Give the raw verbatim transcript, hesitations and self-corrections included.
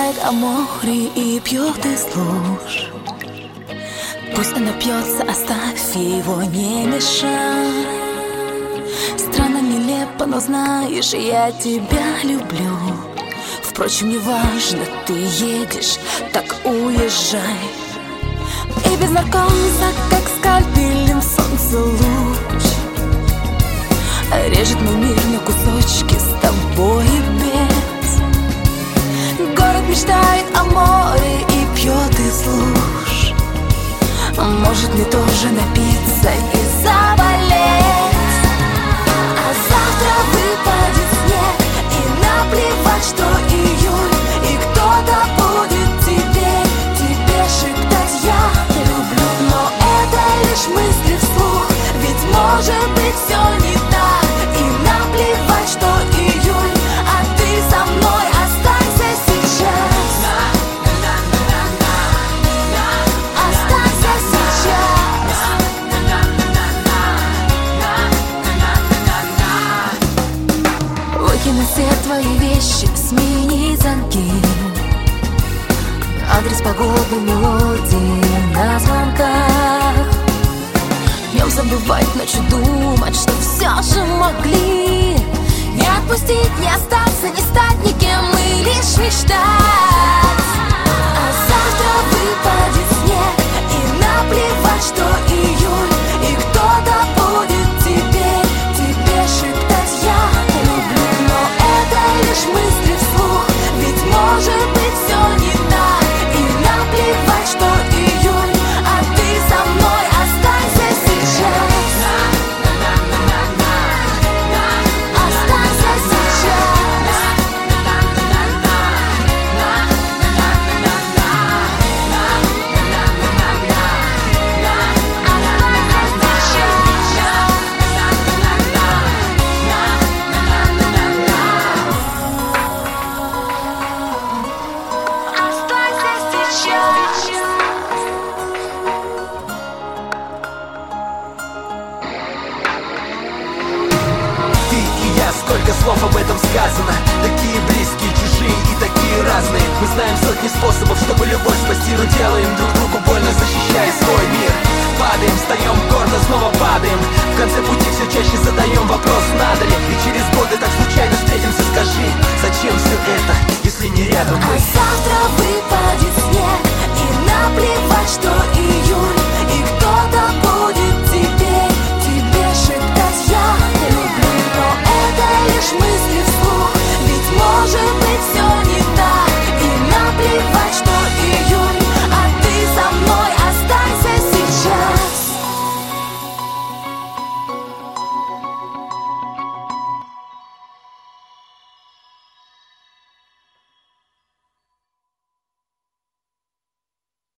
мечтает о море и пьет из луж. Пусть она пьется, оставь его, не мешай. Странно, нелепо, но знаешь, я тебя люблю. Впрочем, не важно, ты едешь, так уезжай. И без наркоза, как скальпелем солнце луч режет мой мир на кусочки с тобой без. Город мечтает о море и пьет из луж. Может мне тоже напиться и заболеть. А завтра выпадет снег, и наплевать, что июль. И кто-то будет тебе, тебе шептать я люблю. Но это лишь мысли вслух, ведь может быть все не так. И наплевать, что июль, а ты со мной останься сейчас. Останься сейчас. Выкину все твои вещи, смени замки. Адрес, погоды, мелодии на звонках. Днем забывать, ночью думать, что все же могли не отпустить, не остаться, не стать никем, мы лишь мечтать. А завтра выпадет снег, и наплевать, что июль. И кто-то будет тебе, тебе шептать я люблю. Но это лишь мысли вслух, ведь может быть все не так. И наплевать, что июль, а ты со мной останься сейчас. Останься сейчас. Ты и я, сколько слов об этом сказано. Такие близкие, чужие и такие разные. Мы знаем сотни способов, чтобы любовь спасти, но делаем друг другу больно, защищая свой мир. Падаем, встаем, гордо снова падаем. В конце пути все чаще задаем вопрос, надо ли. И через годы так случайно встретимся, скажи, зачем все это, если не рядом мы? А завтра выпадет